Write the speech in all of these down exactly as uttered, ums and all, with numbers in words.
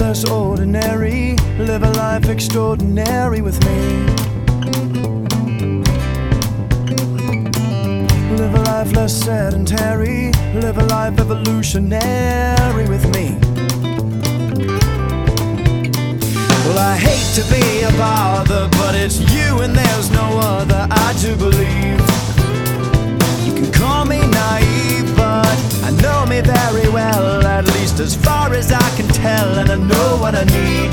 less ordinary, live a life extraordinary with me. Live a life less sedentary, live a life evolutionary with me. Well, I hate to be a bother, but it's you and there's no other. I do believe. You can call me naive, but I know me very well, at least as far as I can tell, and I know what I need.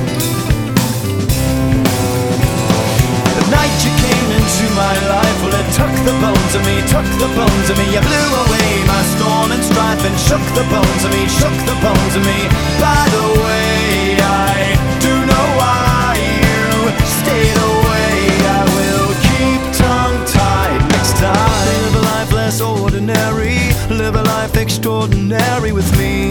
The night you came into my life, well, it took the bones of me, took the bones of me. You blew away my storm and strife and shook the bones of me, shook the bones of me. By the way, I do know why you stayed away. I will keep tongue-tied next time. Live a life less ordinary, live a life extraordinary with me.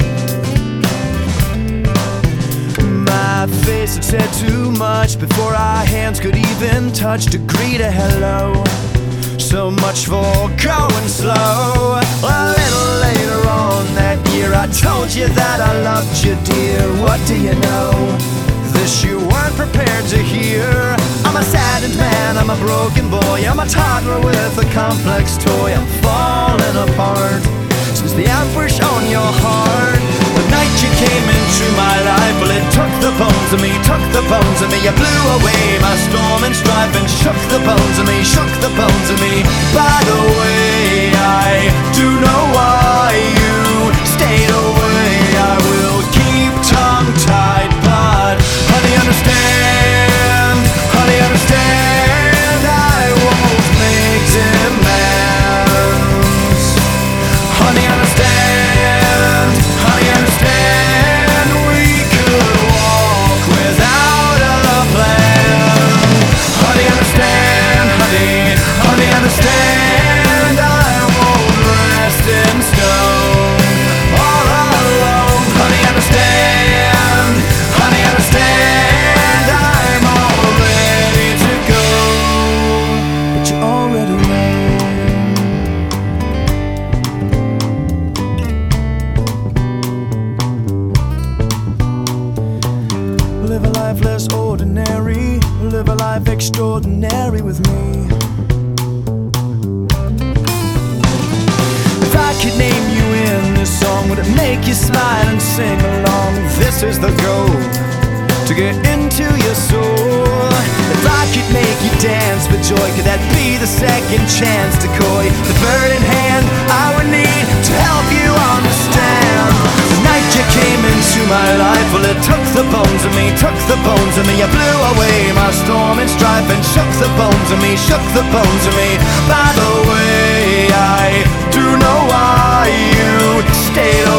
My face had said too much before our hands could even touch to greet a hello. So much for going slow. A little later on that year I told you that I loved you, dear. What do you know? This you weren't prepared to hear. I'm a saddened man, I'm a broken boy, I'm a toddler with a complex toy. I'm falling apart since the ambush on your heart. The night you came into my life, well, it took the bones of me, took the bones of me. You blew away my storm and strife and shook the bones of me, shook the bones of me. By the way, I do know why you stayed away. I will keep tongue-tied, but honey, understand, honey, understand, I won't make demands. Honey, understand, honey, understand, we could walk without a plan. Honey, understand, honey, honey, understand, I won't rest in stone all alone. Honey, understand, honey, understand, I'm all ready to go, but you already know. Live a life less ordinary, live a life extraordinary with me. If I could name you in this song, would it make you smile and sing along? This is the goal, to get into your soul. If I could make you dance for joy, could that be the second chance to coy? The bird in hand I would need to help you understand. The night you came into my life, well, it took the bones of me, took the bones of me. You blew away my storm and strife and shook the bones of me, shook the bones of me. By the way, I do know why you stayed away.